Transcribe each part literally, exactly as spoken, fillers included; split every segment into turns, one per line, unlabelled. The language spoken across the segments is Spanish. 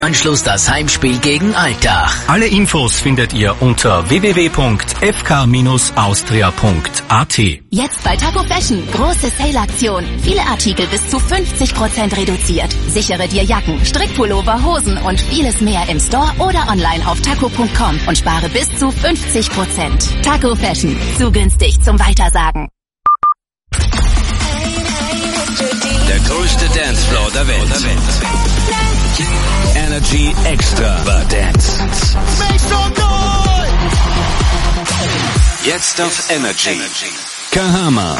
Anschluss das Heimspiel gegen Altach.
Alle Infos findet ihr unter w w w punkt f k Bindestrich austria punkt a t.
Jetzt bei Taco Fashion. Große Sale-Aktion. Viele Artikel bis zu fünfzig Prozent reduziert. Sichere dir Jacken, Strickpullover, Hosen und vieles mehr im Store oder online auf taco punkt com und spare bis zu fünfzig Prozent. Taco Fashion. Zu günstig zum Weitersagen.
Der größte Dancefloor der Welt. Energy Extra war Dance. Jetzt auf Energy. Kahama.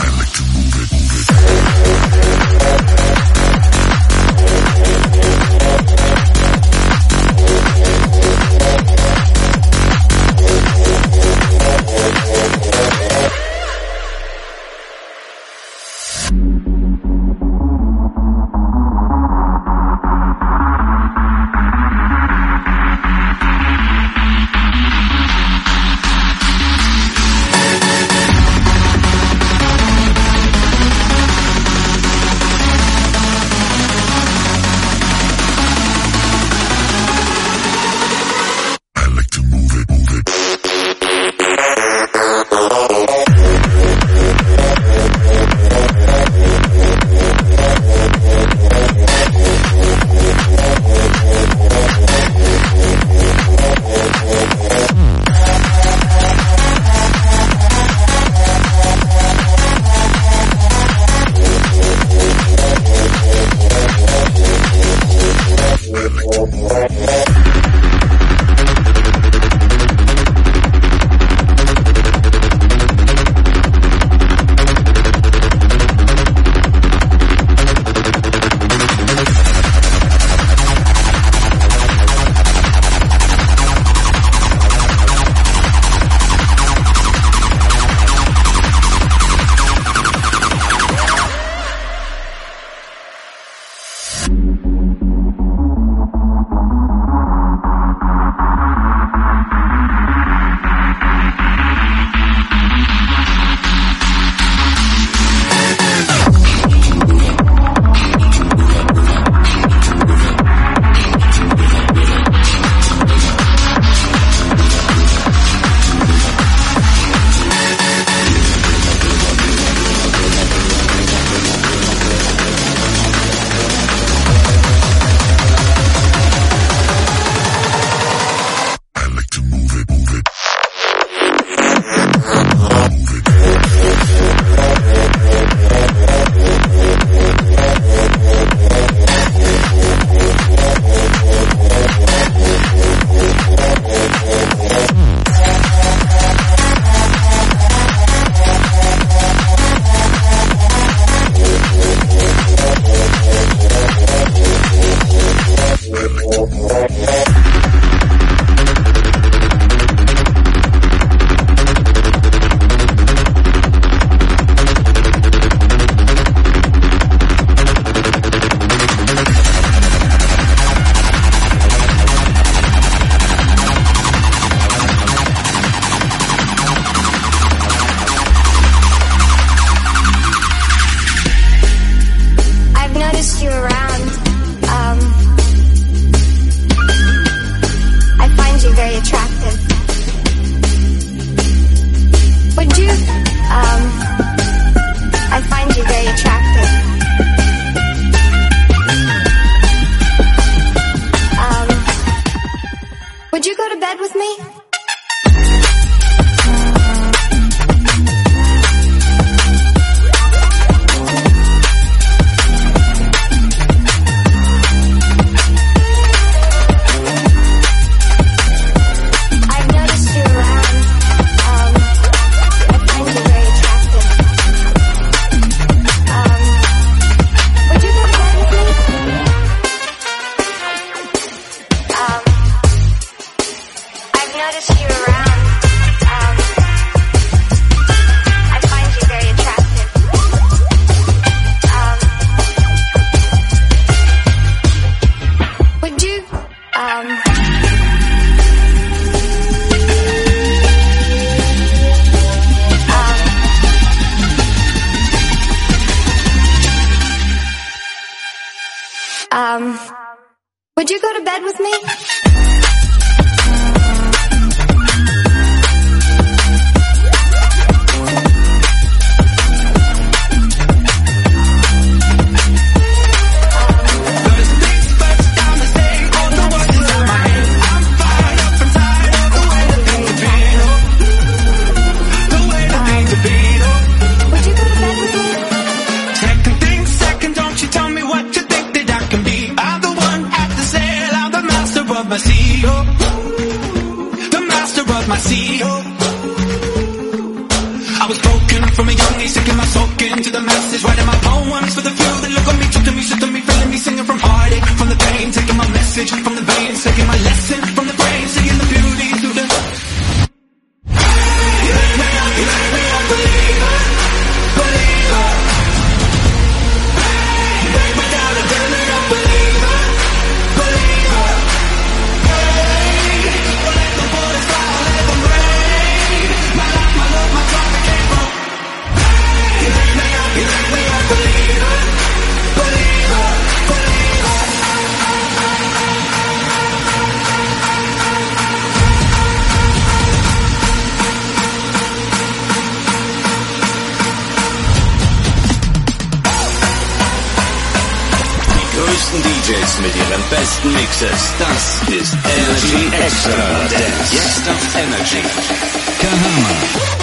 Um, would you go to bed with me?
Mit ihren besten Mixes. Das ist Energy Extra Dance. Jetzt auf Energy. Kahama.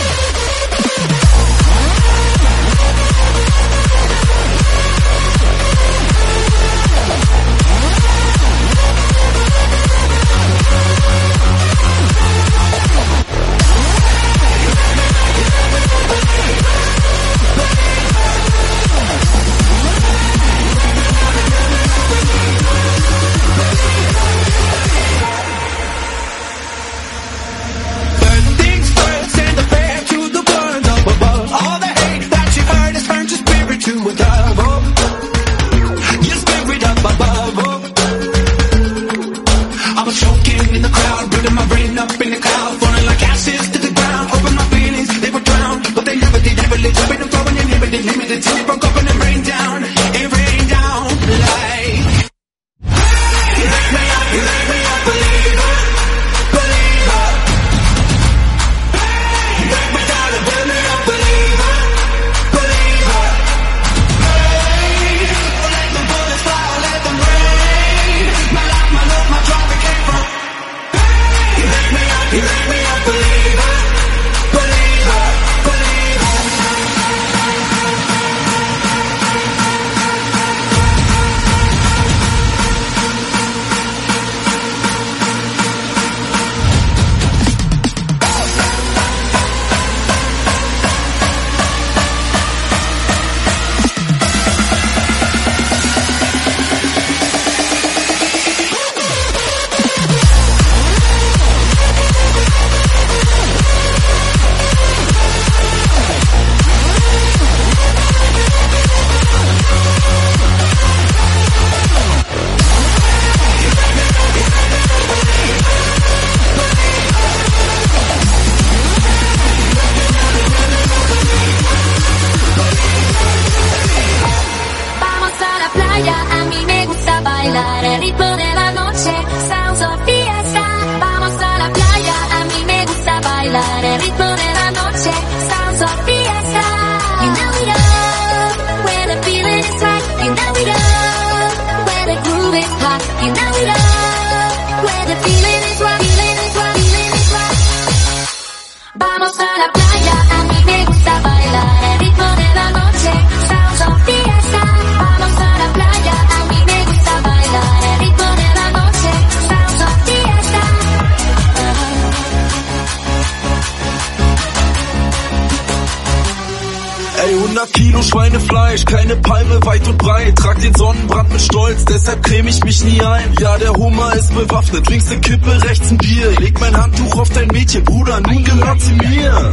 Schweinefleisch, keine Palme weit und breit. Trag den Sonnenbrand mit Stolz, deshalb creme ich mich nie ein. Ja, der Hummer ist bewaffnet, links eine Kippe, rechts ein Bier. Leg mein Handtuch auf dein Mädchen, Bruder, nun gehört sie mir.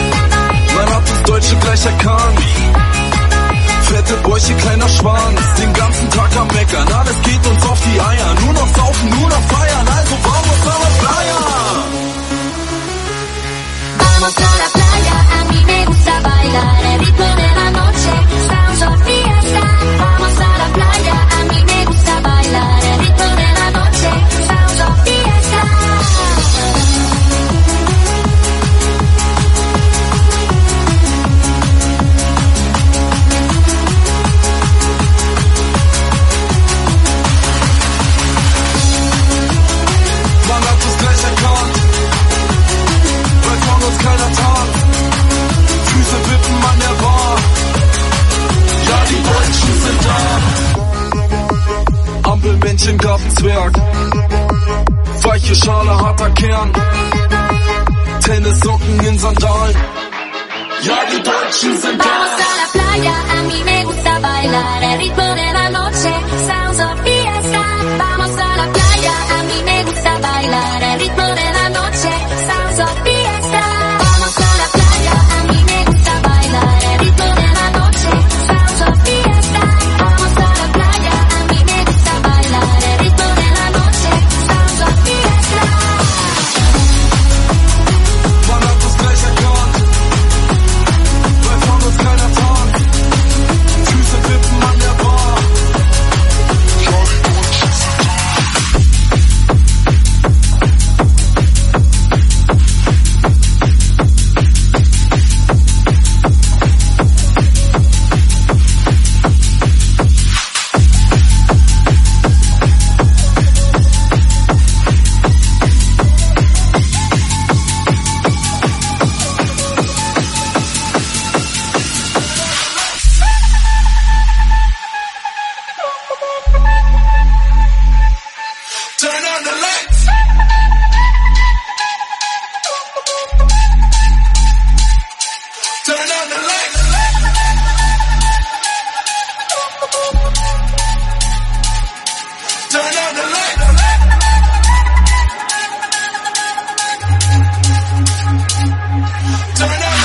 Man hat uns Deutsche gleich erkannt. Fette Bäuche, kleiner Schwanz, den ganzen Tag am Meckern. Alles geht uns auf die Eier, nur noch saufen, nur noch feiern. Also vamos a la playa.
Vamos a la playa, a mí me gusta bailar el ritmo de la noche, sounds of fiesta. Vamos a la playa, a mí me gusta bailar el ritmo de la noche, sounds
Mädchen, Gartenzwerg. Weiche Schale, harter Kern. Tennissocken in Sandalen. Ja, die Deutschen sind da.
Vamos a la playa, a mí me gusta bailar el ritmo de la noche, sounds of fiesta. Vamos a la playa, a mí me gusta bailar el ritmo de la noche, sounds of fiesta. Vamos a la playa, a mí me gusta bailar el ritmo de la noche, sounds of fiesta. Vamos a la playa, a mí me gusta bailar el ritmo de la noche, sounds of fiesta.
Man hat das gleich erkannt, weil von uns keiner tarnt. Füße wippen an der Bar. Turn on the lights. Turn on the lights. Turn on the lights. Turn on the lights.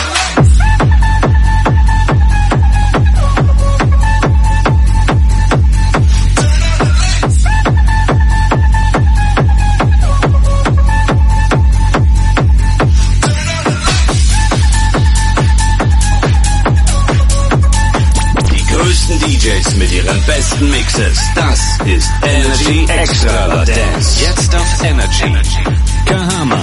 D Js mit ihren besten Mixes. Das ist Energy Extravaganza. Jetzt auf Energy. Kahama.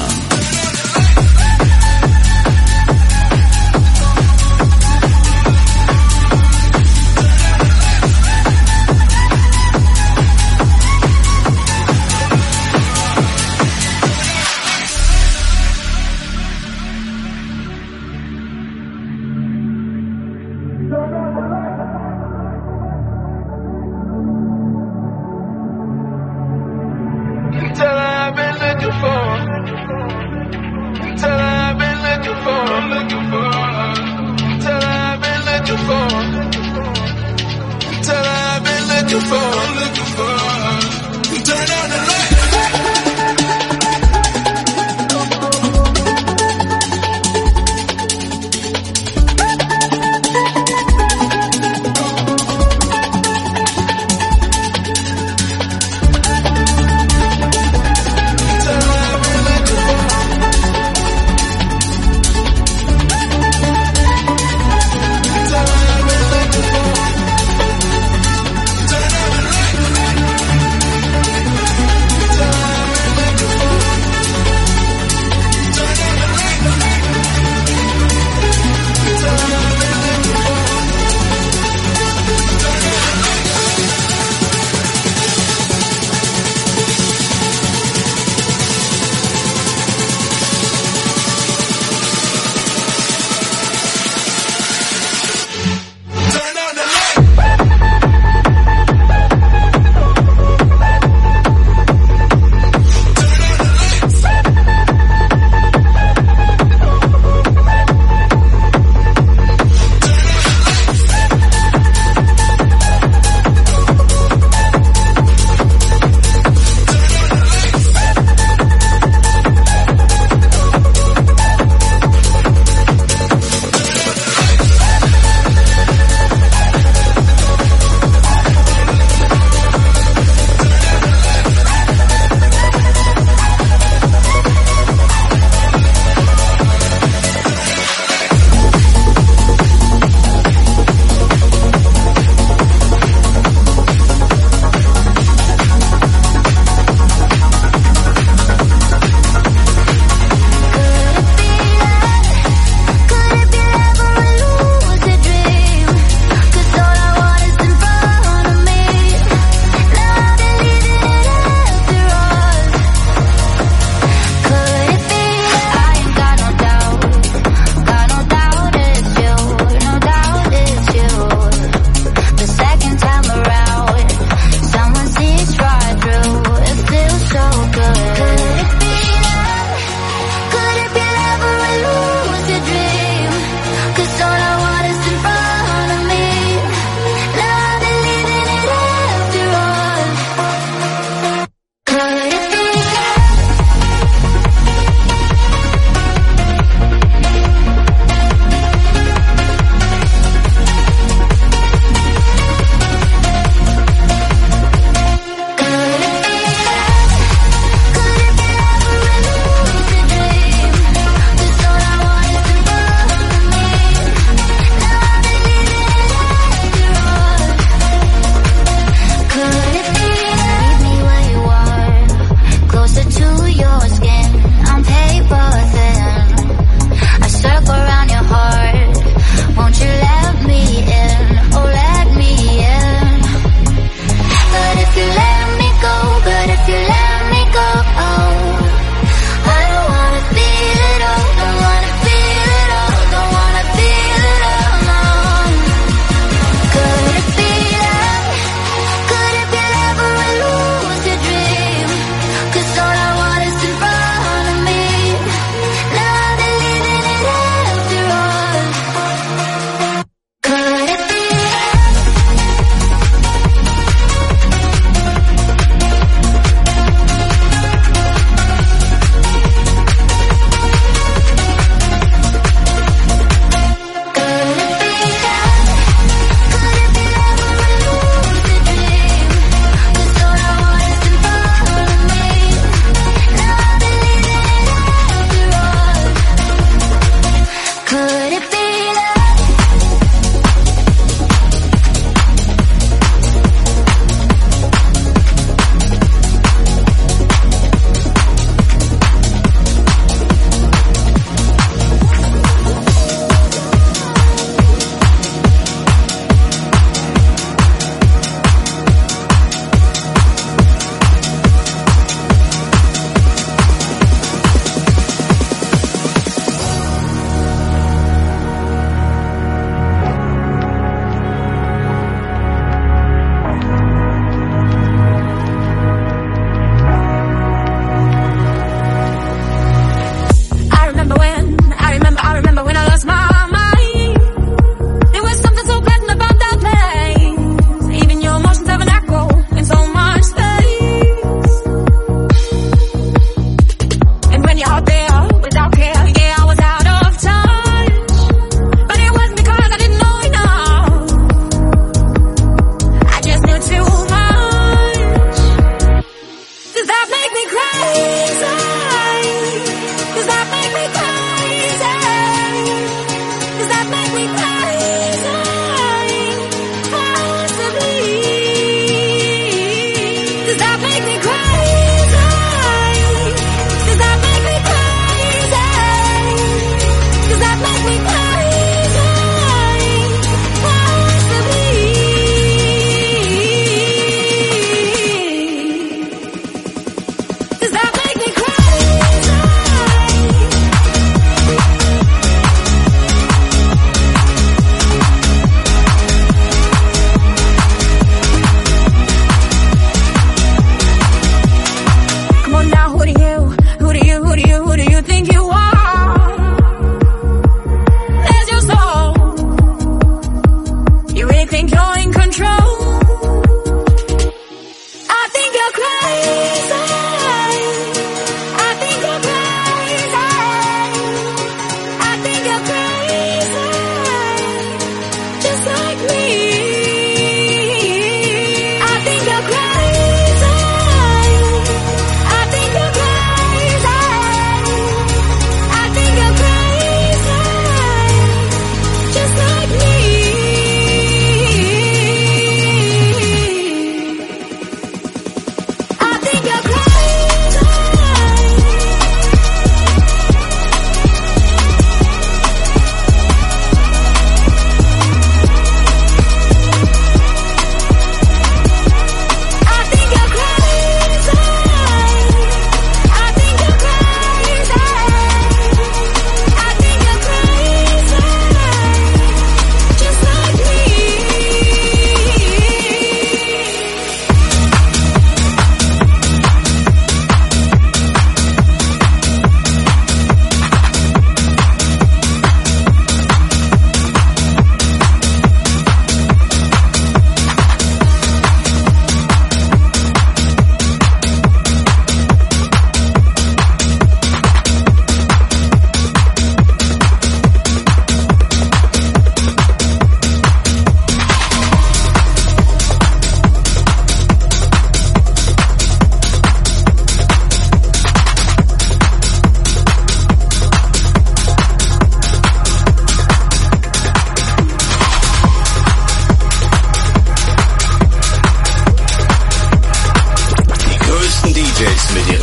Tell her I've been looking for. Tell her I've been looking for. Looking for. Tell her I've been looking for. Tell her I've been looking for. Looking for. Turn on the light.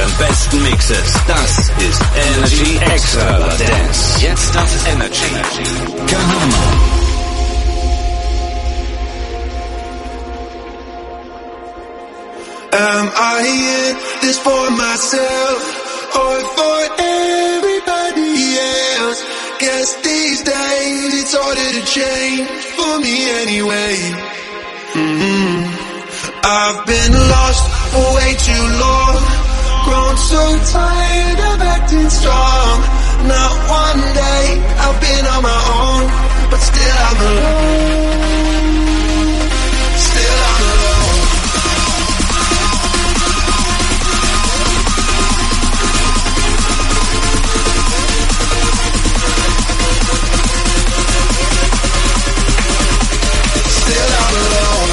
ihren besten Mixes. Das ist Energy Extravaganza. Jetzt auf Energy. Kahama.
Am I in this for myself or for everybody else? Guess these days it's harder to change for me anyway. Mm-hmm. I've been lost for way too long, grown so tired of acting strong. Not one day I've been on my own, but still I'm alone. Still I'm alone. Still I'm alone.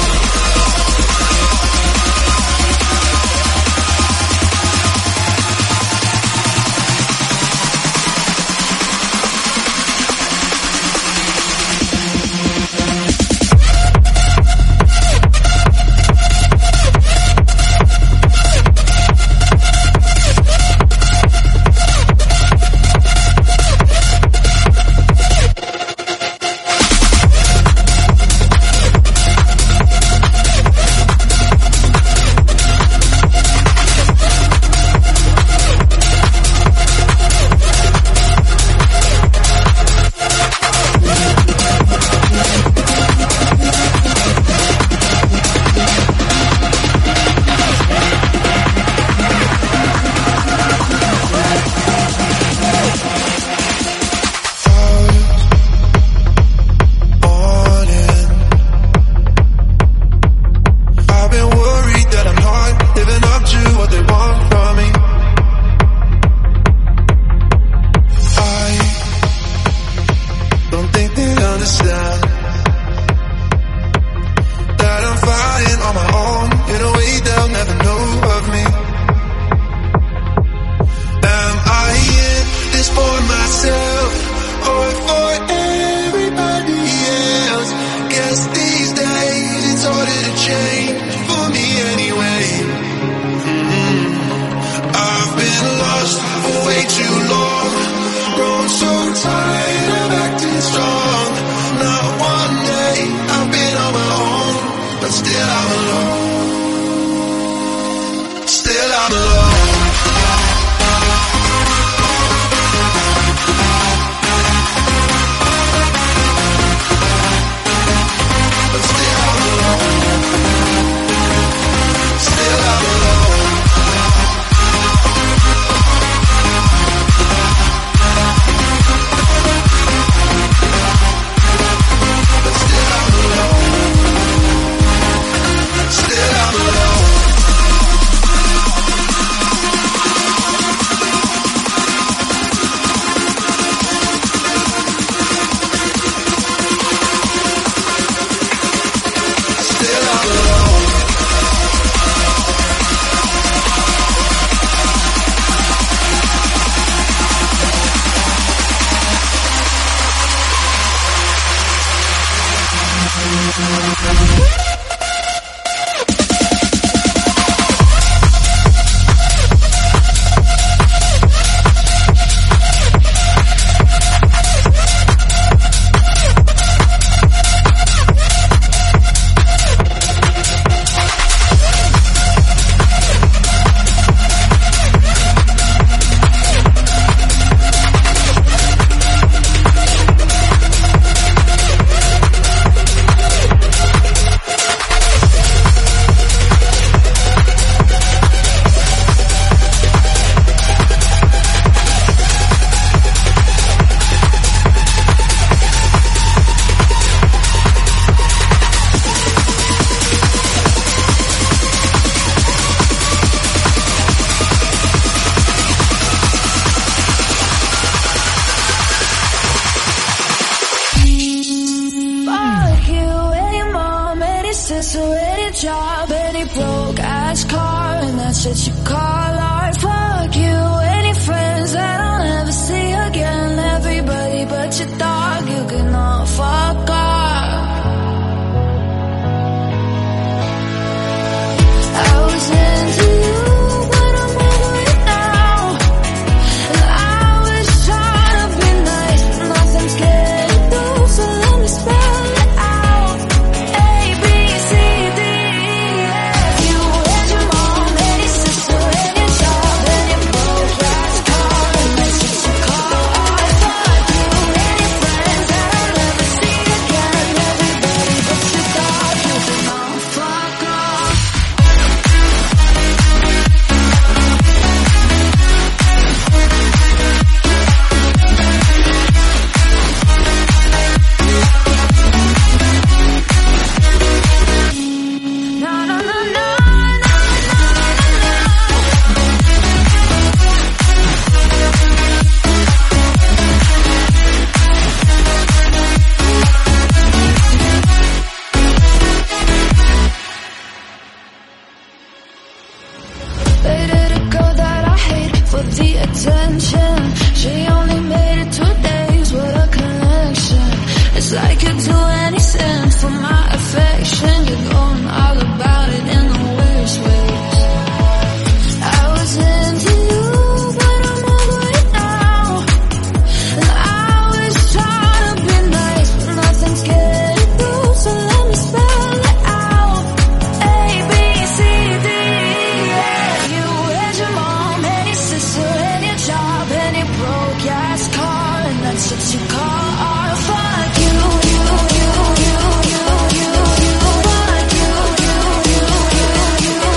broke ass car and that's what you call fuck you, you, you, you, you, you, you, fuck you, you, you, you, you,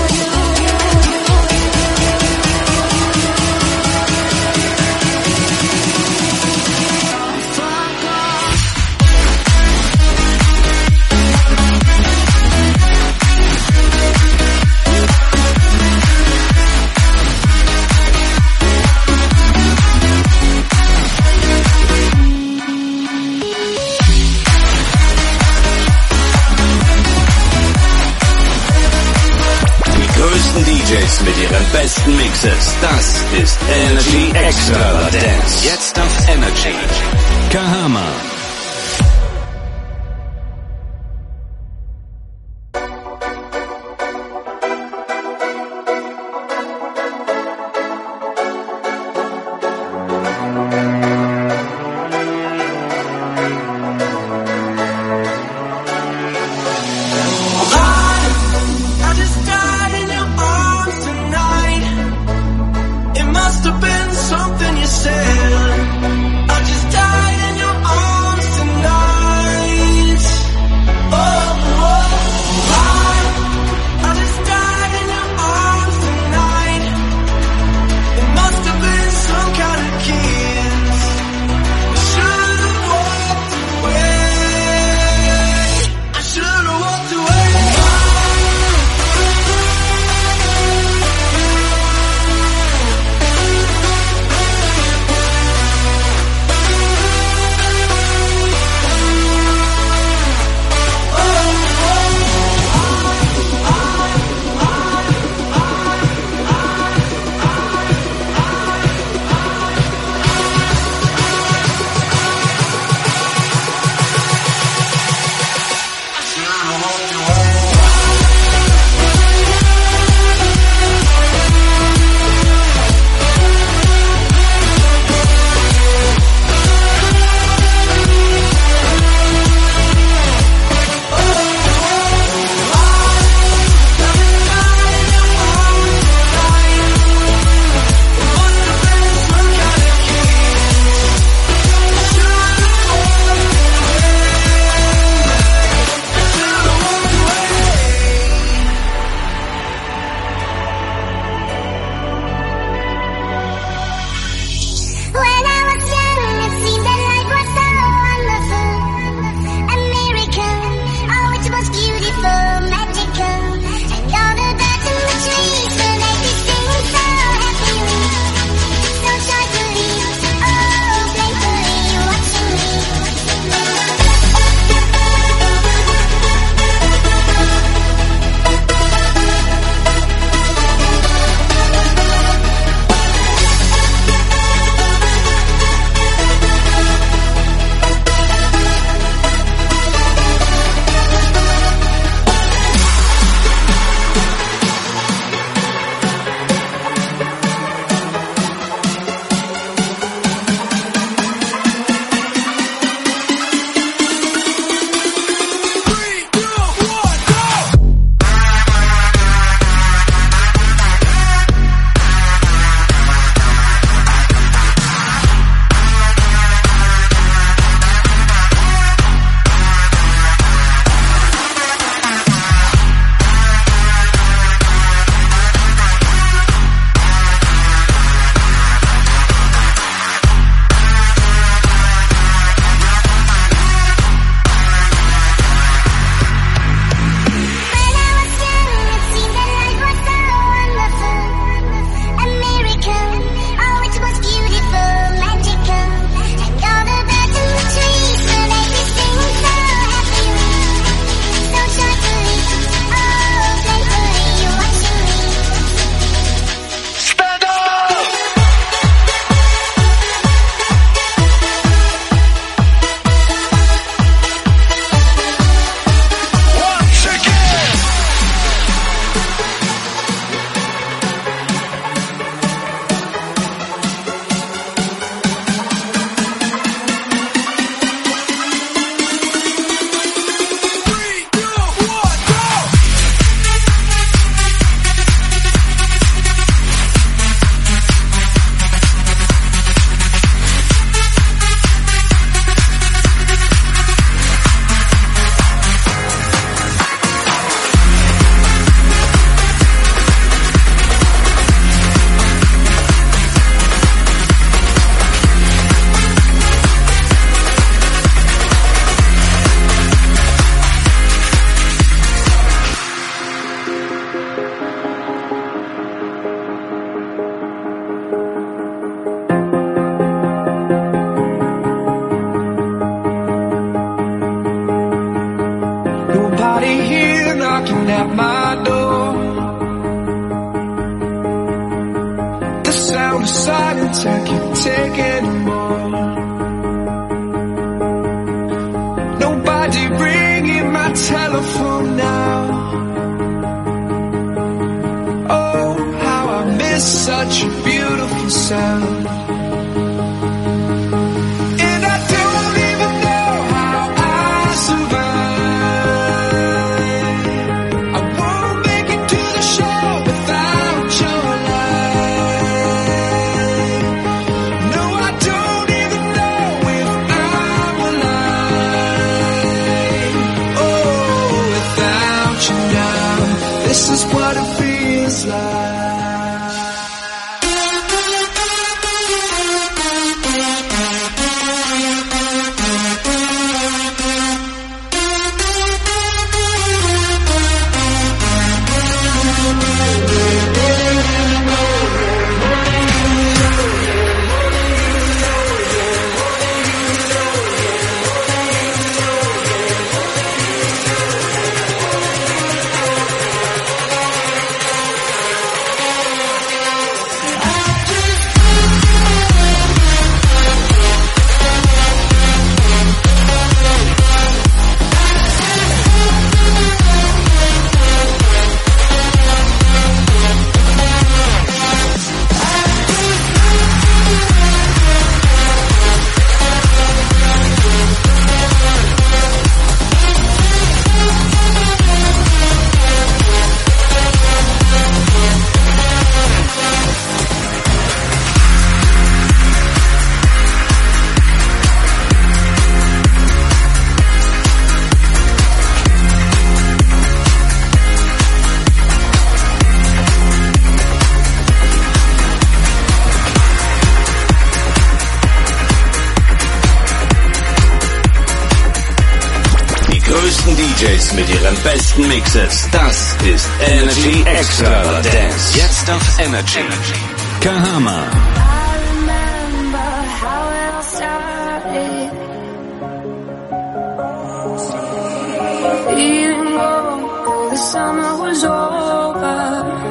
fuck off.
D Js mit ihren besten Mixes. Das ist Energy Extravaganza. Jetzt auf Energy. Kahama.
Something you said, I just died in your arms.
silence, I can't take anymore. Nobody ringing my telephone now. Oh, how I miss such a beautiful sound. And I don't even know how I survive. I won't make it to the show without your light. No, I don't even know if I'm alive. Oh, without you now, this is what it feels like.
D Js mit ihren besten Mixes. Das ist Energy Extravaganza. Jetzt auf Energy. Kahama.
I remember how it all started. Even though the summer was over,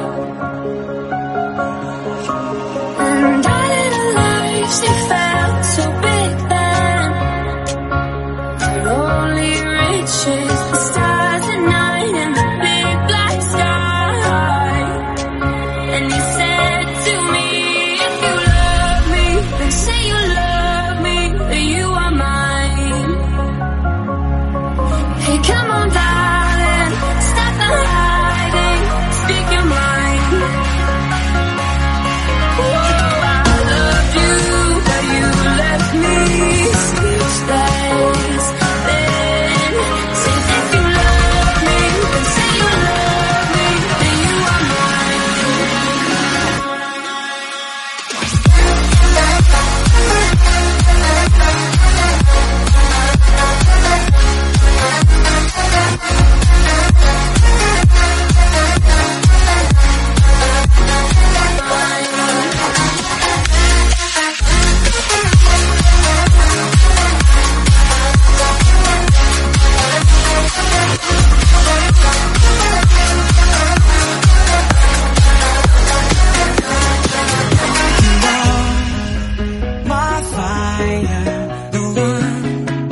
and all of the lives they felt so big then, but only reaches the stars at night and the big black sky. And you said to me, if you love me, then say you love me, that you are mine. Hey, come on, darling, stop the hiding, speak your mind. Oh, I love you, but you left me speechless. Then say if you love me, then say you love me, that you are mine.
My fire, the one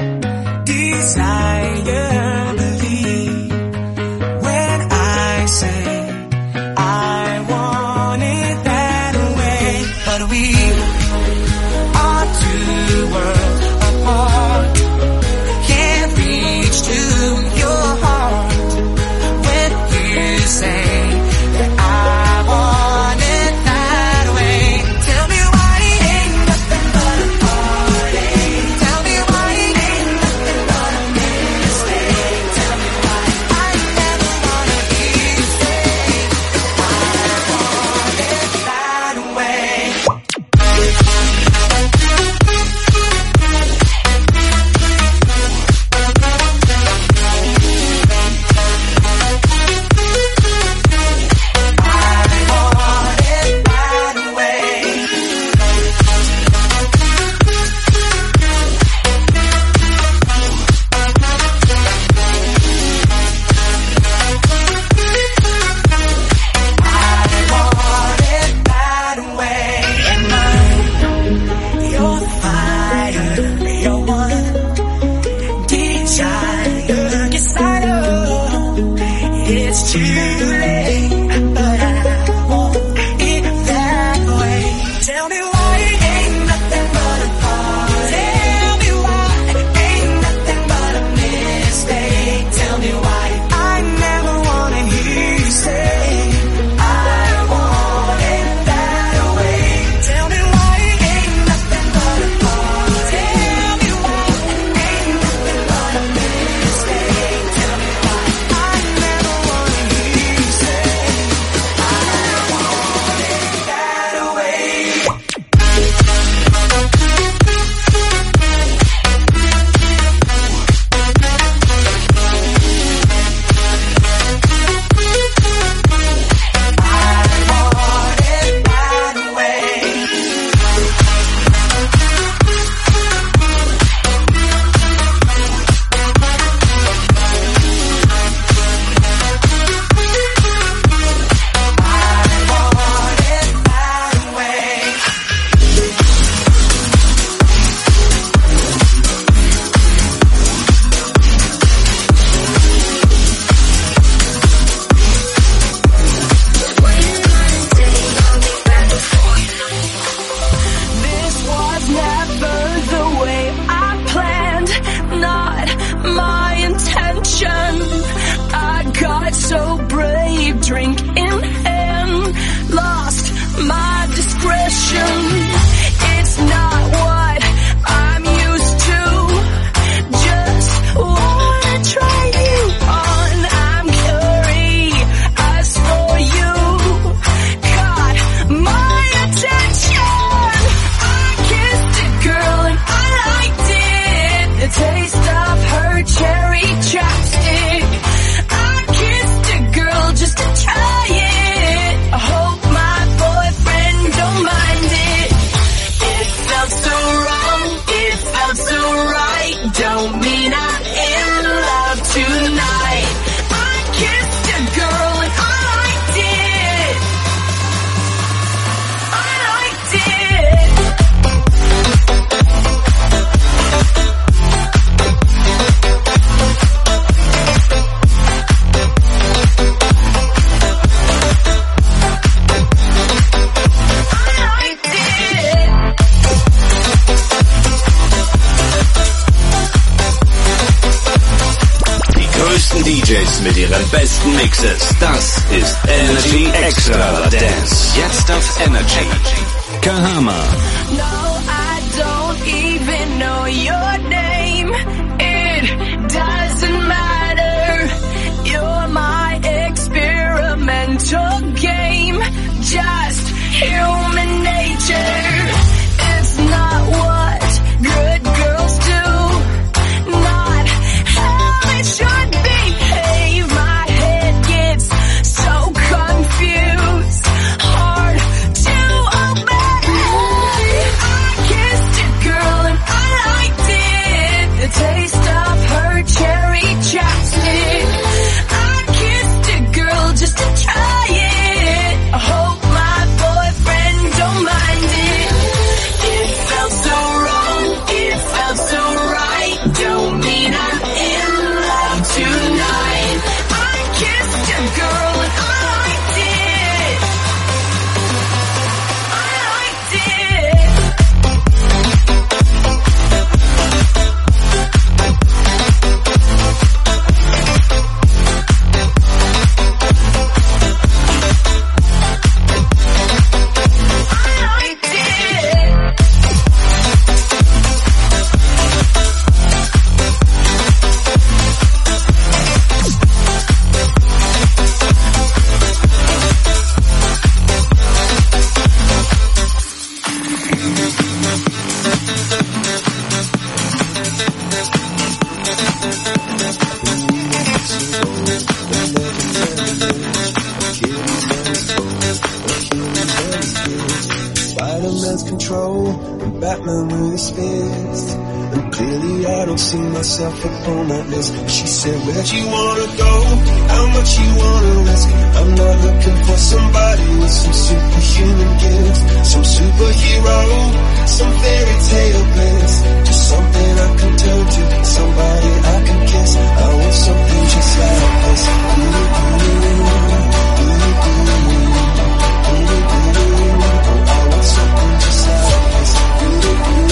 desire, believe when I say I want it that
don't mean I'm in love tonight. I kissed a girl and I liked it. I liked it.
D Js mit ihren besten Mixes. Das ist Energy Extravaganza. Jetzt auf Energy. Kahama.
No, I don't even know your name. It doesn't matter. You're my experimental game. Just human nature. It's not what good girls do. Not how it should be. Taste of her cherry chapstick. I kissed a girl just to try it. I hope my boyfriend don't mind it. It felt so wrong, it felt so right. Don't mean I'm in love tonight. I kissed a girl and I liked it. I liked it.
See myself up on that list. She said, where'd you wanna go? How much you wanna risk? I'm not looking for somebody with some superhuman gifts, some superhero, some fairy tale bliss. Just something I can turn to, somebody I can kiss. I want something just like this. Ooh, ooh, ooh, ooh, ooh. I want something just like this. Ooh, ooh.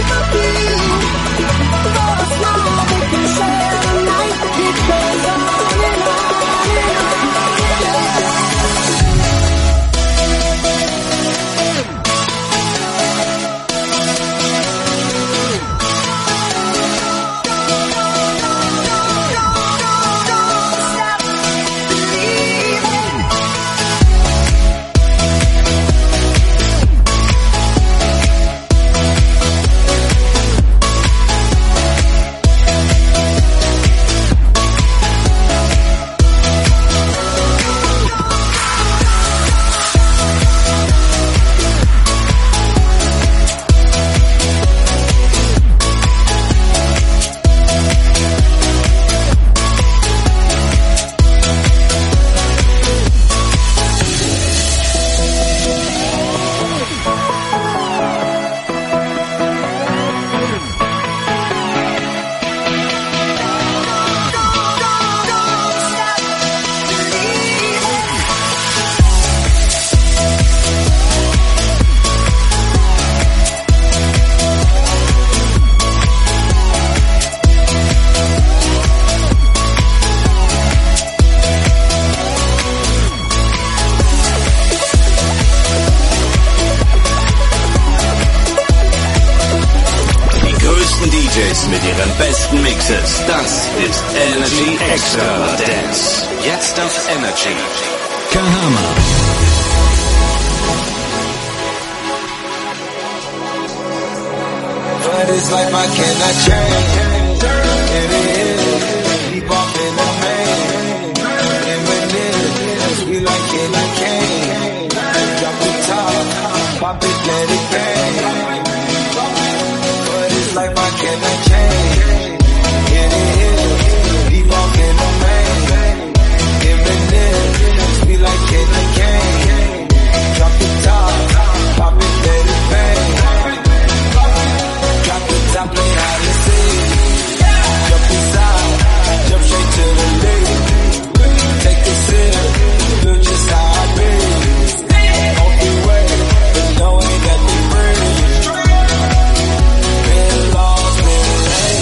Share the night, it goes on.
D Js mit ihren besten Mixes. Das ist Energy Extravaganza. Jetzt auf Energy.
Kahama.
But it's like I cannot change. It is. Keep off in the main. Eminem. We like it, I can't. Drop the top. Pop it, let it bang. But it's like I cannot change. It is. Keep off in the main. Eminem. We like it, I can't. Drop the top. Pop it, let it bang. Drop the top, play hide and seek. Jump inside, jump straight to the lead. Take a sip, feel just how I be. On the way, but no, ain't got me free. Been lost, been late.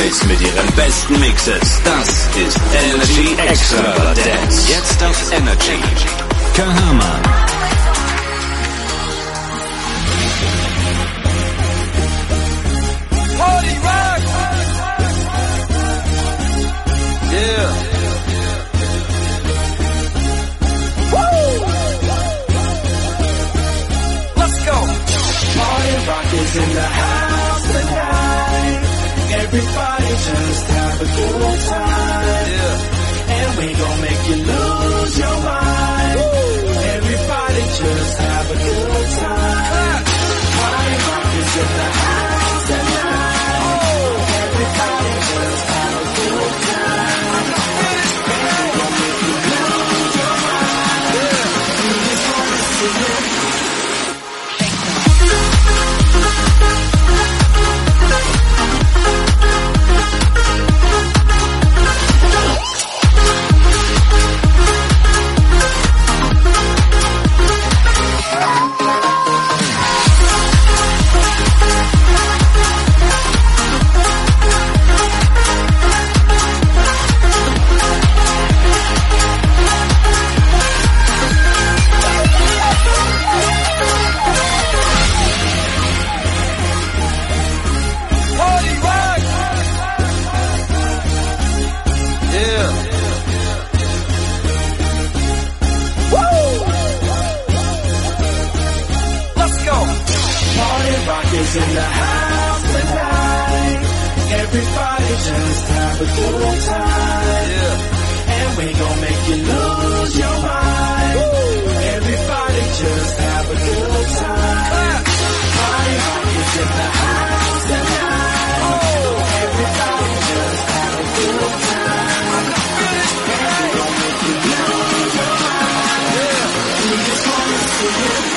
Js mit ihren besten Mixes. Das ist Energy Extravaganza. Jetzt auf Energy.
Kahama.
Party rock! Yeah. Woo! Let's go!
Party rock is in the house tonight. Everybody just have a good time.
Yeah.
And we gon' make you lose your mind. Woo! Everybody just have a good time. Party rock is in the house tonight. Oh. Everybody just have a good time. And we gon' make you lose your mind. Yeah. We just wanna see you. In the house tonight, everybody just have a good time. Yeah. And we gon' make you lose your mind. Woo. Everybody just have a good time. Party rock is in the house tonight. Oh. Everybody just have a good time. And we gon' make you lose your mind. Yeah. We just wanna see you.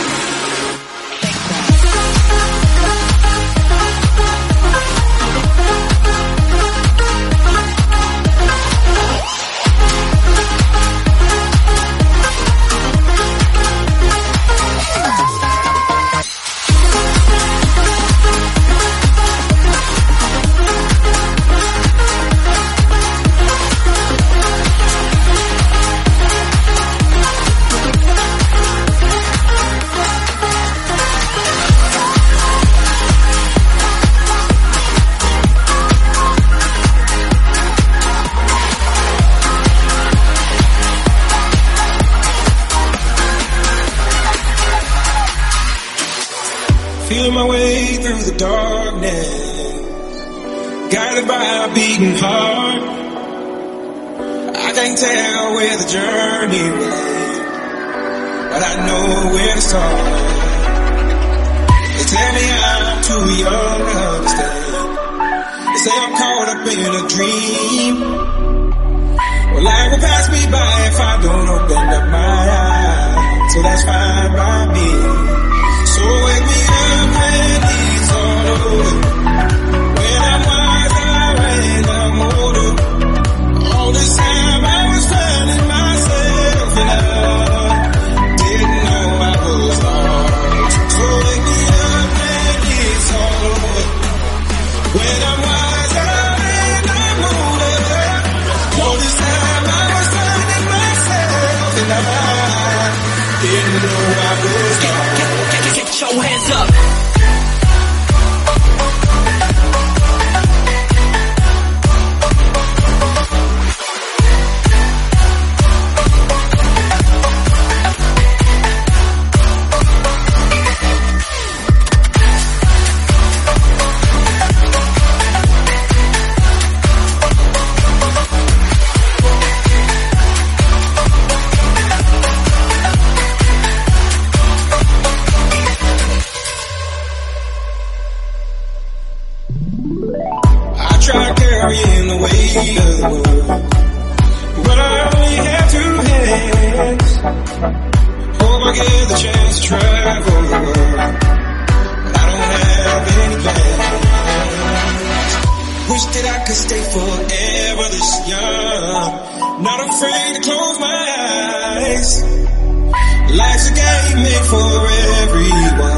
Feeling my way through the darkness, guided by a beating heart. I can't tell where the journey will, but I know where to start. They tell me I'm too young to understand. They say I'm caught up in a dream. Well, life will pass me by if I don't open up my eyes, so that's fine by me. So wake me up when it's all over. When I'm wiser and I'm older. All this time I was finding myself and I didn't know I was lost. So wake me up when it's all over. When I'm wiser and I'm older. All this time I was finding myself and I didn't know I was lost.
Get your hands up.
carrying the weight of the world, but I only have two hands. Hope I get the chance to travel the world, but I don't have any plans. Wish that I could stay forever this young, not afraid to close my eyes. Life's a game made for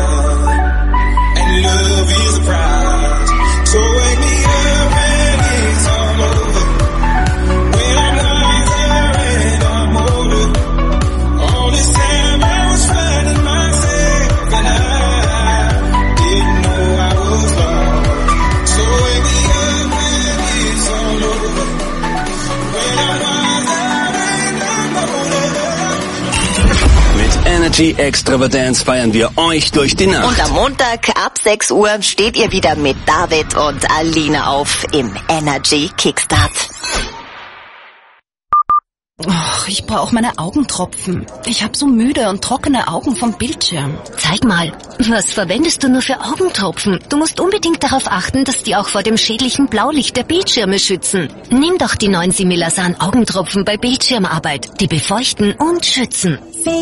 everyone, and love is a prize. So wake me up when
Energy Extravaganza feiern wir euch durch die Nacht.
Und am Montag ab sechs Uhr steht ihr wieder mit David und Alina auf im Energy Kickstart.
Och, ich brauche meine Augentropfen. Ich habe so müde und trockene Augen vom Bildschirm.
Zeig mal, was verwendest du nur für Augentropfen? Du musst unbedingt darauf achten, dass die auch vor dem schädlichen Blaulicht der Bildschirme schützen. Nimm doch die neuen Similasan Augentropfen bei Bildschirmarbeit. Die befeuchten und schützen.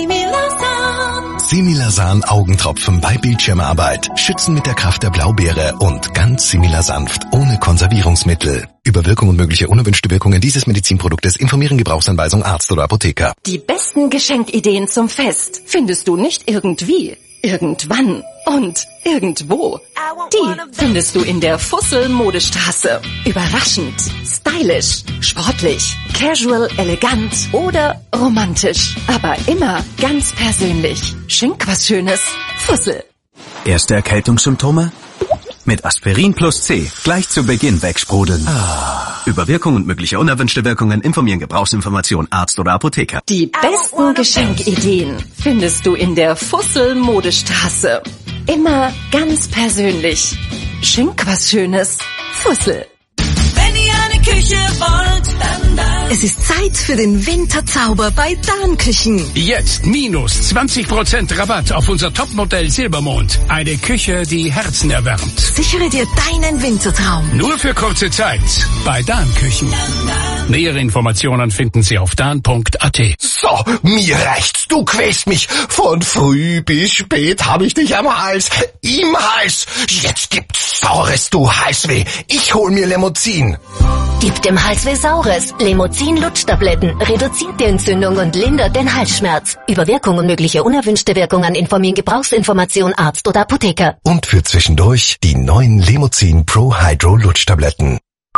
Similasan Augentropfen bei Bildschirmarbeit. Schützen mit der Kraft der Blaubeere und ganz similasanft, ohne Konservierungsmittel. Über Wirkung und mögliche unerwünschte Wirkungen dieses Medizinproduktes informieren Gebrauchsanweisung Arzt oder Apotheker.
Die besten Geschenkideen zum Fest findest du nicht irgendwie, irgendwann und irgendwo. Die findest du in der Fussel-Modestraße. Überraschend, stylisch, sportlich, casual, elegant oder romantisch. Aber immer ganz persönlich. Schenk was Schönes. Fussel.
Erste Erkältungssymptome? Mit Aspirin plus C gleich zu Beginn wegsprudeln. Ah. Über Wirkung und mögliche unerwünschte Wirkungen informieren Gebrauchsinformation Arzt oder Apotheker.
Die besten Geschenkideen findest du in der Fussel-Modestraße. Immer ganz persönlich. Schenk was Schönes. Fussel.
Wenn ihr eine Küche wollt, dann da.
Es ist Zeit für den Winterzauber bei Dan Küchen.
Jetzt minus zwanzig Prozent Rabatt auf unser Topmodell Silbermond. Eine Küche, die Herzen erwärmt.
Sichere dir deinen Wintertraum.
Nur für kurze Zeit bei Dan Küchen. Nähere Informationen finden Sie auf dan punkt a t.
So, mir reicht's. Du quälst mich. Von früh bis spät habe ich dich am Hals. Im Hals. Jetzt gibt's Saures, du Halsweh. Ich hol mir Lemozin.
Gib dem Halsweh Saures. Lemozin Lutschtabletten reduziert die Entzündung und lindert den Halsschmerz. Über Wirkung und mögliche unerwünschte Wirkungen informieren Gebrauchsinformation Arzt oder Apotheker.
Und für zwischendurch die neuen Lemozin Pro Hydro Lutschtabletten.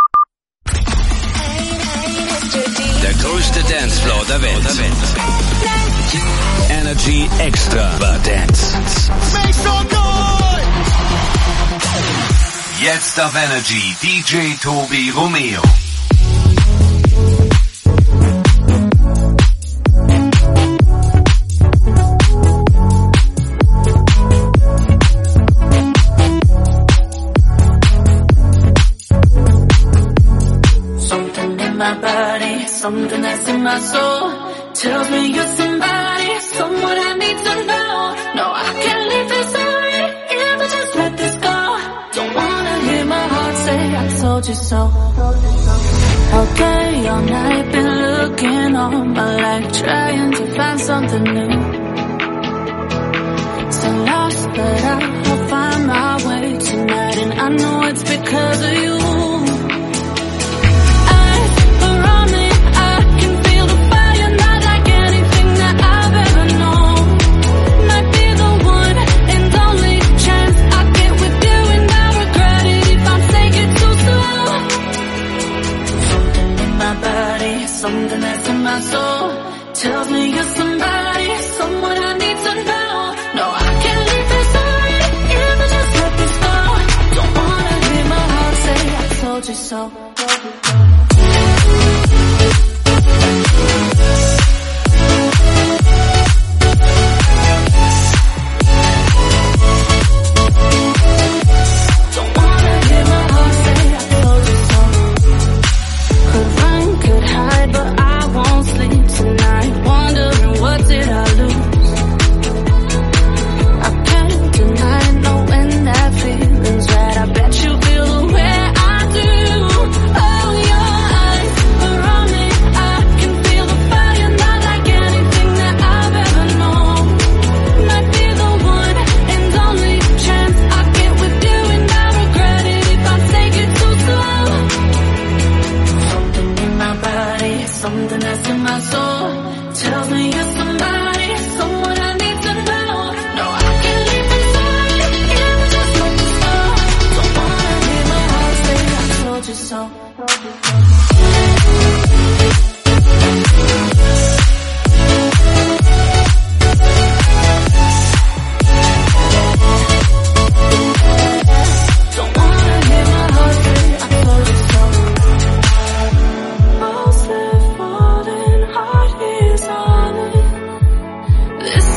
Der größte Dancefloor der Welt. Energy Extravaganza. Jetzt auf Energy D J Tobi Romeo.
Something in my body, something that's in my soul, tells me you're somebody, someone I need to know. No, I can't leave this already, if I just let this go. Don't wanna hear my heart say I told you so. Okay, all night been looking all my life, trying to find something new. So lost, but I'll find my way tonight, and I know it's because of you. Something that's in my soul tells me you're somebody, someone I need to know. No, I can't leave this already, if I just let this go. Don't wanna hear my heart say I told you so. Feelings right, I bet you feel the way I do.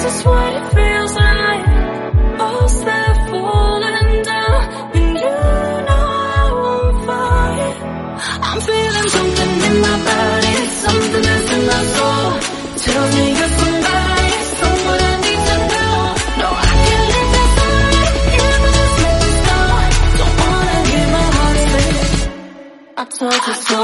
is what it feels like. Walls that are falling down, and you know I won't fight. I'm feeling something in my body, something that's in my soul. Tell me you're somebody, someone I need to know. No, I can't let that slide, even if it's start. Don't wanna hear my heart speak. I told you so.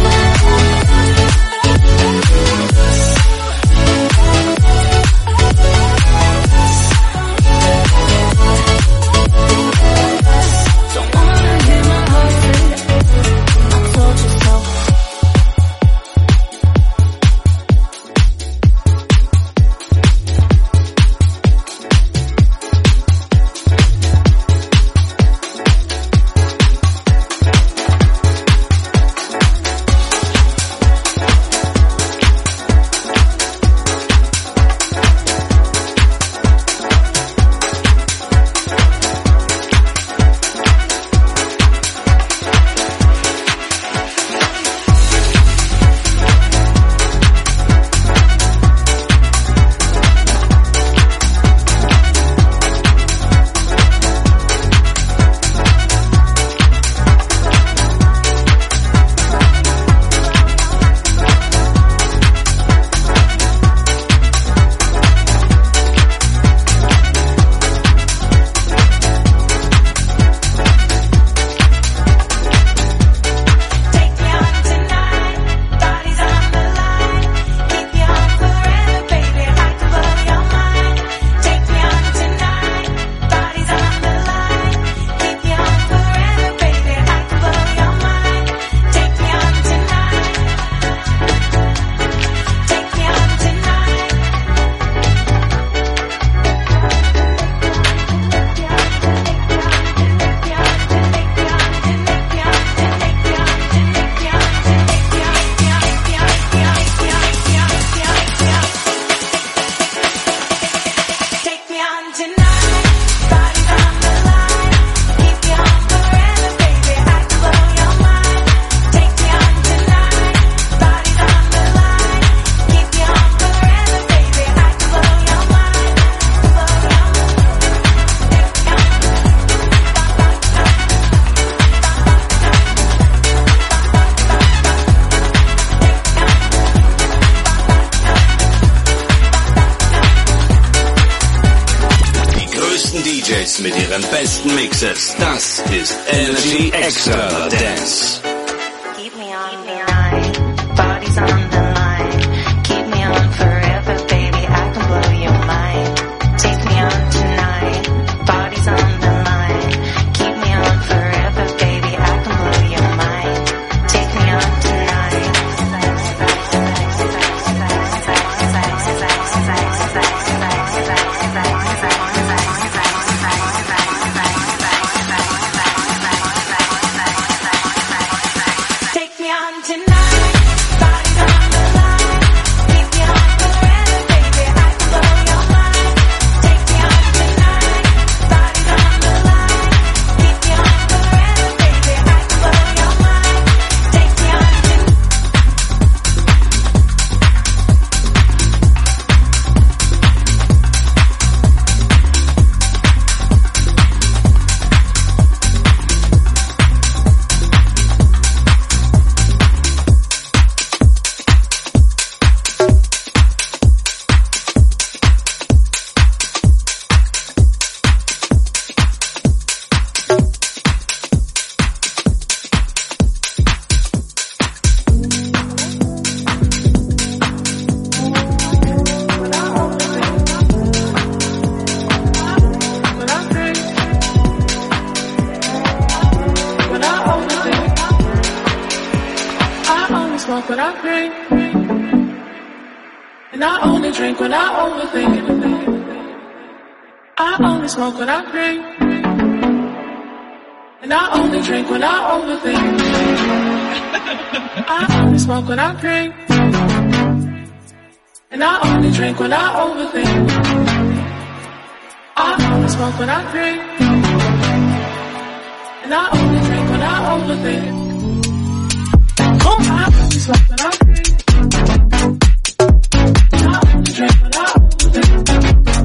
Mit ihren besten Mixes. Das ist Energy Extra Dance.
Keep me on the line, bodies on the line. Keep me on forever, baby, I can blow your mind. Take me on tonight, bodies on the line. Keep me on forever, baby, I can blow your mind. Take me on tonight.
Take me on tonight, bodies on the line. Keep me on forever, baby, I can blow your mind. Take me on tonight, bodies on the line. Keep me on forever, baby, I can blow your mind. Take me on tonight.
smoke when I drink, and I only drink when I overthink. I only smoke when I drink, and I only drink when I overthink. I only smoke when I drink, and I only drink when I overthink. I only smoke when I drink, and I only drink when I overthink. I only smoke when I drink, and I only drink when I overthink.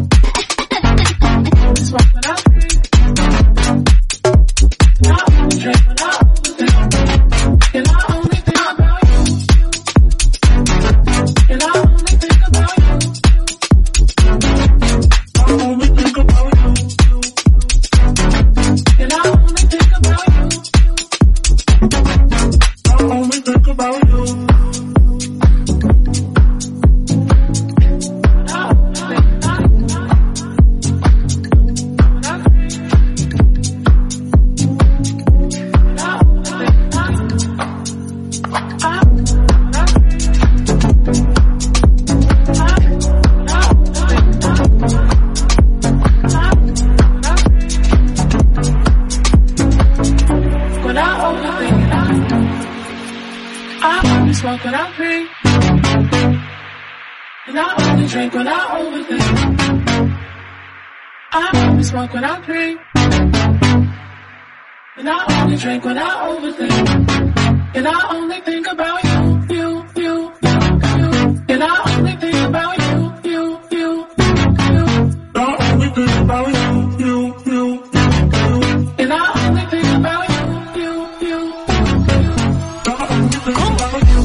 drink when I overthink. I only smoke when I drink. And I only drink when I overthink. And I only think about you, you, you, you, you. And I only think about you, you, you, you. I only think about you, you, you, you. And I only think about you, you, you, you. I only think about you.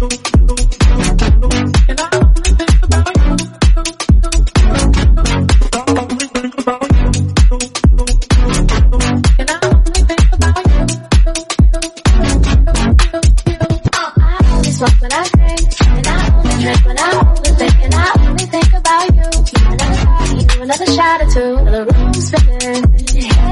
And I only think about you. I only think about you. And I only think about you. I only smoke when I drink, and I only drink when I overthink, and I only think about you. Another party, another shot or two, the room spinning.